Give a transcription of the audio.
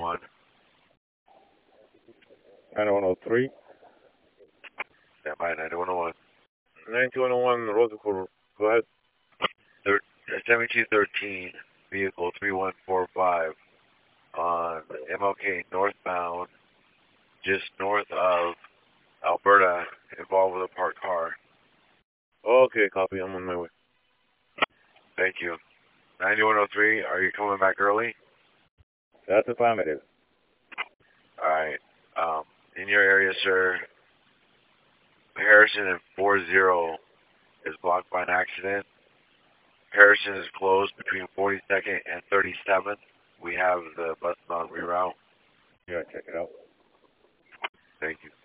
9101. 9103. Stand by 9101. 9101, Rosicru. Go ahead. 7213, vehicle 3145 on MLK northbound, just north of Alberta, involved with a parked car. Okay, copy. I'm on my way. Thank you. 9103, are you coming back early? That's affirmative. Alright. In your area, sir, Harrison and 40 is blocked by an accident. Harrison is closed between 42nd and 37th. We have the bus on reroute. Yeah, check it out. Thank you.